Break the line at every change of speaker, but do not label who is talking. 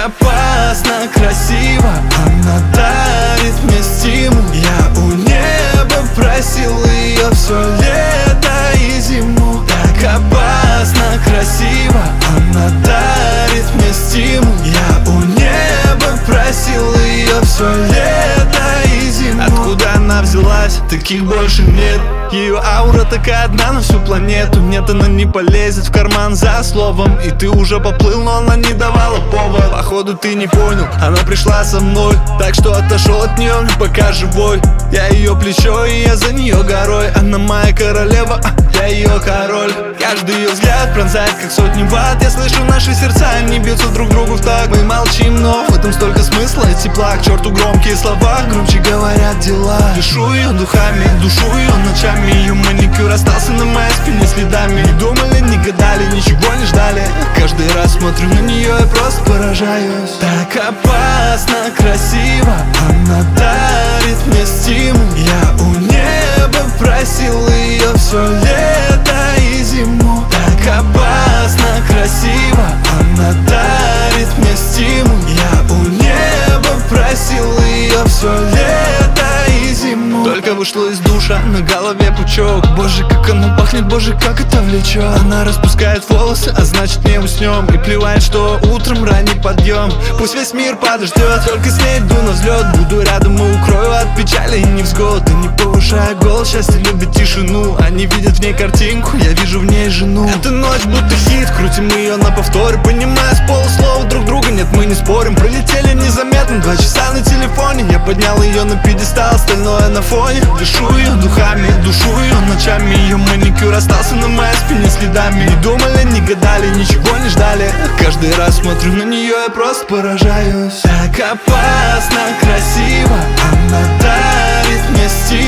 опасно красиво, она дарит мне стимул. Я у неба просил ее все лето и зиму. Так опасно красиво, она дарит мне стимул. Я у неба просил ее все лето и зиму. Откуда она взялась? Таких больше нет. Ее аура такая одна на всю планету. Нет, она не полезет в карман за словом. И ты уже поплыл, но она не давала повод. Походу ты не понял, она пришла со мной, так что отошел от нее, пока живой. Я ее плечо, и я за нее горой. Она моя королева, я ее король. Каждый ее взгляд пронзает, как сотни ватт. Я слышу наши сердца, они бьются друг другу в такт. Мы молчим, но в этом столько смысла и тепла. К черту громкие слова, громче говорят дела. Дышу ее духами, душу ее ночами. Ее маникюр остался на моей спине следами. Не думали, не гадали, ничего не ждали. Каждый раз смотрю на нее и просто поражаюсь. Так опасно красиво, она дарит мне стимул. Я у неба просил ее все лето и зиму. Так опасно красиво, она дарит мне стимул. Я у неба просил ее все лето и зиму. Только вышла из душа, на голове пучок. Боже, как она пахнет, боже, как это влечет. Она распускает волосы, а значит не уснем. И плевать, что утром ранний подъем. Пусть весь мир подождет, только с ней иду на взлет. Буду рядом и укрою от печали и невзгод. И не повышая голос, счастье любит тишину. Они видят в ней картинку, я вижу в ней жену. Эта ночь будто хит, крутим ее на повторе. Понимая с полуслова друг друга, нет, мы не спорим. Пролетели незаметно 2 часа на телефоне. Я поднял ее на пьедестал, остальное на фоне. Дышу ее духами, душу ее ночами. Ее маникюр остался на моей спине следами. Не думали, не гадали, ничего не ждали. Каждый раз смотрю на нее, я просто поражаюсь. Так опасно красиво, она дарит мне стиль.